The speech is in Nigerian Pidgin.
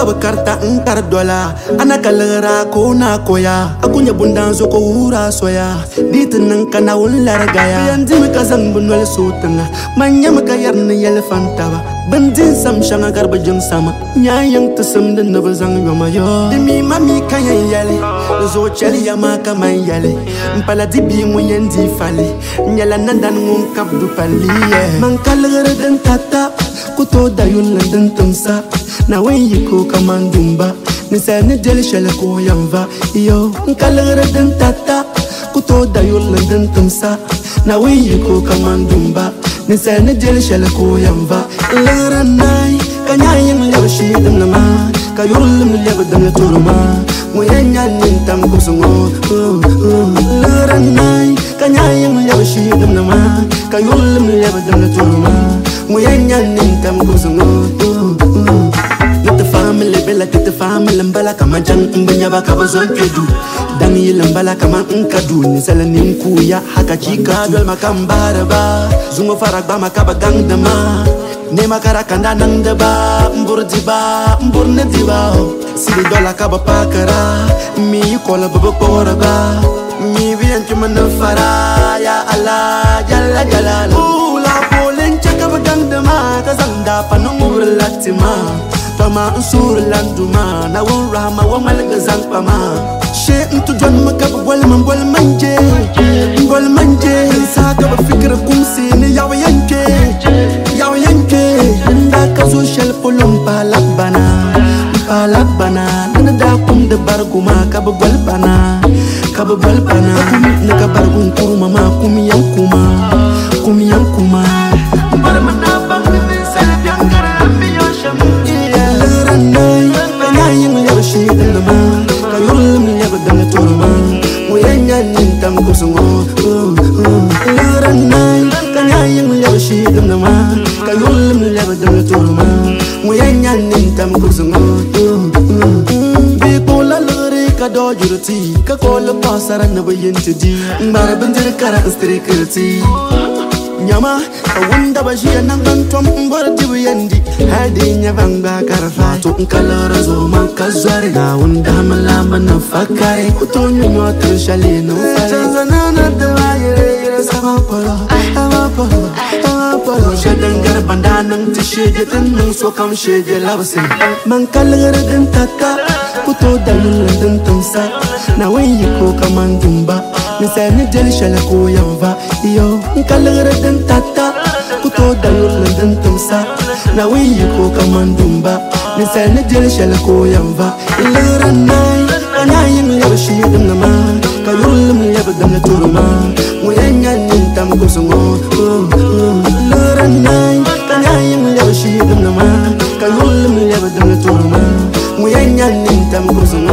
bakarta nkar dola ana kalera ko na koya akunya bundan zo ko hura soya ditin kana wullar gaya yanzu muka zan bunwal sutanga manya muka yarna yelfanta ba bandin sam shanga garba jin sama nyayan tusum din na bazan yoma yo dimi mami kayan yale zo chali ya maka man yale mpala dibi mu yendi fale nyala nandan ngun kabdu pali man kalera den tata kuto da yun den tumsa na wenyi ko kamandumba nisa ne del shele ko yamba yo kalera den tata kuto da yun den tumsa na wenyi ko kamandumba nisa ne del shele ko yamba lera nai kanyayin yashi dum nama kayulum leba dum turuma moyenya nintam kusungo lera nai kanyayin yashi dum nama kayulum leba dum turuma moyenya nintam kusungo family bella tete family mbala kama jang mbanya baka bazon kedu dangi lambala kama nkadu ni sala ninkuya haka chika dol makambara ba zungo faragba makaba gangdama ne makara kanda nangda ba mburdi ba mburne diba sidi dola kaba pakara mi kola baba pora ba mi bian chuma fara ya Allah jalla jalala la polen chaka ba gangdama kazanda panungur latima Pama unsur landuma na won rama won malga zampama she into jon makab wal manje sa ka ba fikra kum sini yaw yanke nda ka social polum palabana nda da kum de barguma ka ba balbana na ka bargun kuruma ma kum yankuma barmana bang ni sel biangara ambiyo sham yashi dama kayulum leba dama turma moyenya nintam kusungo lera nai kanyayin yashi dama kayulum leba dama turma moyenya nintam kusungo bi kola lere kado jurti ka kola pasara na bayinti di mara banjir kara strikirti nyama wanda ba shi nan gantom bar dibiyandi hadi nya banga karfa to kalora zo man kazari na wanda malama na fakare to nyo to shale no fare zanana da wayere sama polo shadan garbanda nan tisheje tan so kam sheje labse man kalora den tata kuto dalul den tumsa na wayi ko kamandumba nisa ne del shale ko yamba yo kalora den tata kuto dalul den tumsa na wiyi ko kamandumba nisa ne del shale ko yamba lera nai kanyayin yashi dum nama kayulum leba dum turuma moyenya nintam kusungo lera nai kanyayin yashi dum nama kayulum leba dum turuma moyenya nintam kusungo